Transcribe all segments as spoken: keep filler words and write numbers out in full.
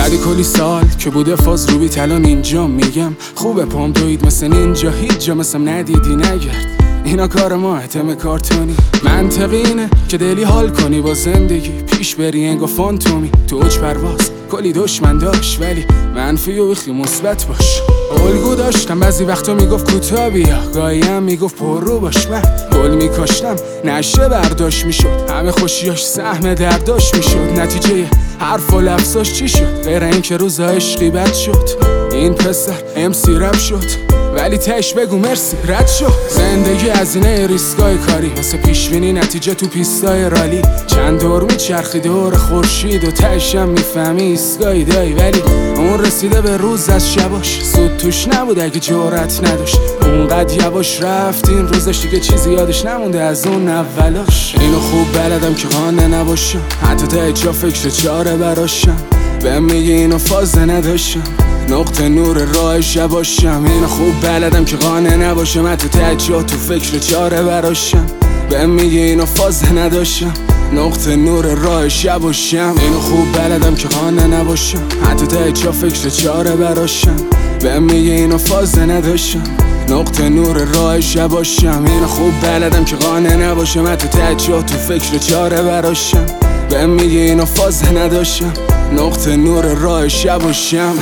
بعد کلی سال که بوده فاز رو بیت الان اینجا میگم خوبه پام دوید مثل نینجا، هیچ جا مثلم ندیدی نگرد. اینا کار ما اتم کارتونی، منطقی اینه که دلی حال کنی با زندگی، پیش بری انگا فانتومی تو اوج پرواز. کلی دشمن داشت ولی منفی و بیخی مثبت باش. الگو داشتم بعضی وقتا میگفت کوتا بیا، گاهی هم میگفت پر رو باش. من گل میکاشتم نشه برداشت میشد، همه خوشیاش سهم درداش میشد. نتیجه حرف و لفظاش چی شد غیر اینکه روزا عشقی بد شد؟ این پسر امسی رپ شد ولی تش بگو مرسی رد شد. زندگی هزینه ریسکای کاری واسه پیشبینی، نتیجه تو پیستای رالی. چند دور میچرخی دور خورشید و تشم میفهمی ایستگاهی دایی، ولی اون رسیده به روز از شباش. سود توش نبود اگه جرأت نداشت، اونقدر یواش رفت این روزش دیگه چیزی یادش نمونده از اون اولاش. اینو خوب بلدم که قانه نباشم، حتی تا جا فکر چاره براشم. بهم میگه اینو فازه نداشتم، نقطه نور راه شباشم. اینو خوب بلدم که قانه نباشم، حتی ته جا تو فکر چاره براشم. بهم میگه اینو فازه نداشتم، نقطه نور راه شباشم. اینو خوب بلدم که قانه نباشم، حتی ته جا فکر چاره براشم. بهم میگه اینو فازه نداشتم، نقطه نور راه شباشم. اینو خوب بلدم که قانه نباشم، حتی ته جا تو فکر چاره براشم. بهم میگه اینو فازه نداشتم، نقطه نور راه شباشم.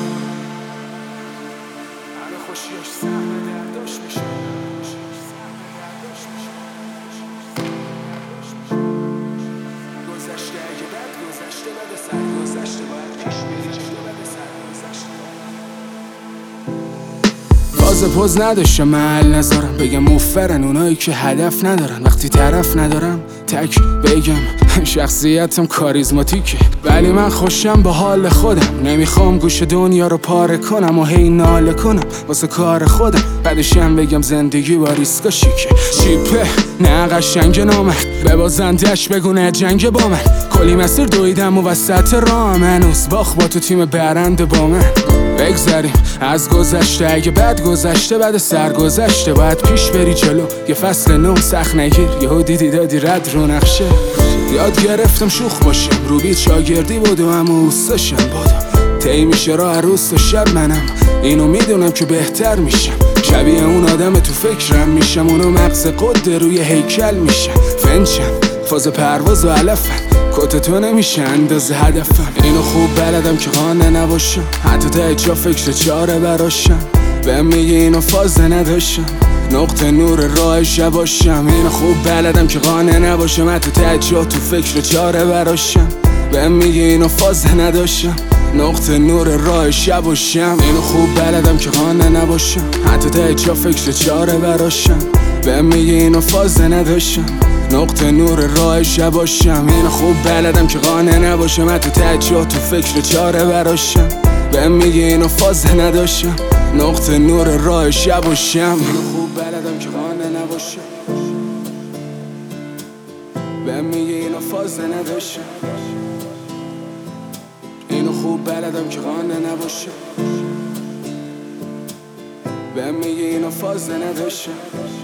فاز پوز نداشتم محل نذارم، بگم موفرن اونایی که هدف ندارن. وقتی طرف ندارم تک بگم شخصیتم کاریزماتیکه، ولی من خوشم با حال خودم. نمیخوام گوش دنیا رو پاره کنم و هی ناله کنم واسه کار خودم. بعدشم بگم زندگی با ریسکا شیکه. چیپه نه قشنگ نامرد، به بازندش بگو نه جنگ با من. کلی مسیر دویدم و وسط راه هنوز باخ با تو تیم برنده با من. بگذاریم از گذشته، اگه بد گذشته بعد سرگذشته. باید پیش بری جلو یه فصل نو، سخت نگیر یهو دیدی دادی رد رو نقشه. یاد گرفتم شوخ باشم، رو بیت شاگردی بودم اما اوستاشم بودم. طی میشه راه روز و شب، منم اینو میدونم که بهتر میشم. شبیه اون آدم تو فکرم میشم، اونو مغز قد روی هیکل میشم. فنچم فاز پرواز و علفم، کت تو نمیشه اندازه هدفم. اینو خوب بلدم که قانه نباشم، حتی تا جا فکر چاره براشم. بهم میگه اینو فازه نداشتم، نقطه نور راه شباشم. اینو خوب بلدم که قانه نباشم، حتی تا جا تو فکر چاره براشم. بهم میگه اینو فازه نداشتم، نقطه نور راه شباشم. اینو خوب بلدم که قانه نباشم، حتی تا جا فکر چاره براشم. بهم میگه اینو فازه نداشتم، نقطه نور راه شباشم. اینو خوب بلدم که قانه نباشم، حتی ته جا تو فکر چاره براشم. بهم میگه اینو فازه نداشتم، نقطه نور راه شباشم. اینو خوب بلدم که قانه نباشم، بهم میگه اینو فازه نداشتم. اینو خوب بلدم که قانه نباشم، بهم میگه اینو فازه نداشتم.